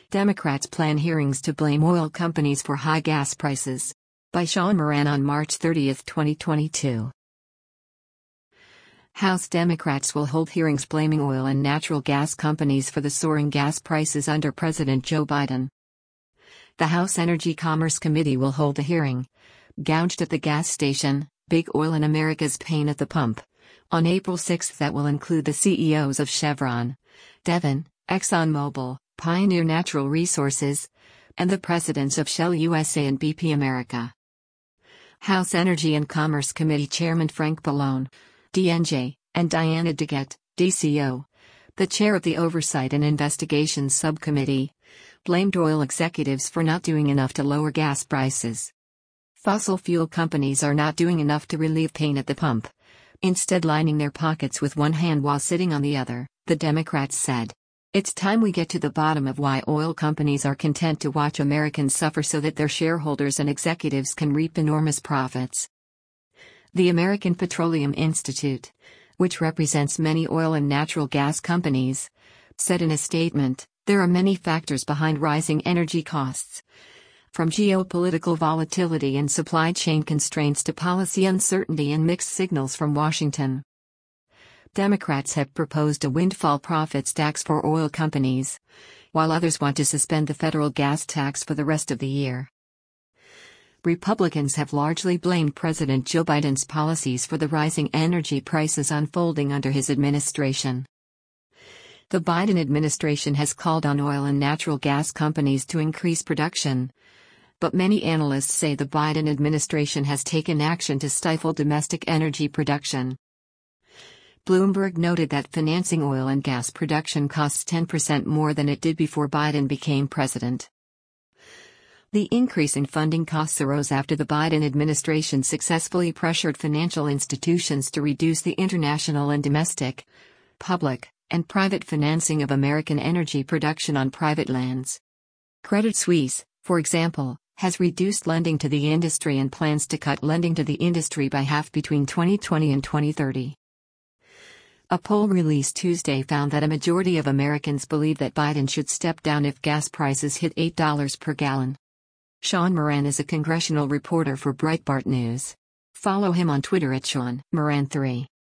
Democrats plan hearings to blame oil companies for high gas prices. By Sean Moran on March 30, 2022. House Democrats will hold hearings blaming oil and natural gas companies for the soaring gas prices under President Joe Biden. The House Energy Commerce Committee will hold a hearing, Gouged at the Gas Station, Big Oil in America's Pain at the Pump, on April 6 that will include the CEOs of Chevron, Devon, ExxonMobil, Pioneer Natural Resources, and the presidents of Shell USA and BP America. House Energy and Commerce Committee Chairman Frank Pallone, DNJ, and Diana DeGette, DCO, the chair of the Oversight and Investigations Subcommittee, blamed oil executives for not doing enough to lower gas prices. Fossil fuel companies are not doing enough to relieve pain at the pump, instead lining their pockets with one hand while sitting on the other, the Democrats said. It's time we get to the bottom of why oil companies are content to watch Americans suffer so that their shareholders and executives can reap enormous profits. The American Petroleum Institute, which represents many oil and natural gas companies, said in a statement, there are many factors behind rising energy costs. From geopolitical volatility and supply chain constraints to policy uncertainty and mixed signals from Washington. Democrats have proposed a windfall profits tax for oil companies, while others want to suspend the federal gas tax for the rest of the year. Republicans have largely blamed President Joe Biden's policies for the rising energy prices unfolding under his administration. The Biden administration has called on oil and natural gas companies to increase production, but many analysts say the Biden administration has taken action to stifle domestic energy production. Bloomberg noted that financing oil and gas production costs 10% more than it did before Biden became president. The increase in funding costs arose after the Biden administration successfully pressured financial institutions to reduce the international and domestic, public, and private financing of American energy production on private lands. Credit Suisse, for example, has reduced lending to the industry and plans to cut lending to the industry by half between 2020 and 2030. A poll released Tuesday found that a majority of Americans believe that Biden should step down if gas prices hit $8 per gallon. Sean Moran is a congressional reporter for Breitbart News. Follow him on Twitter at Sean Moran3.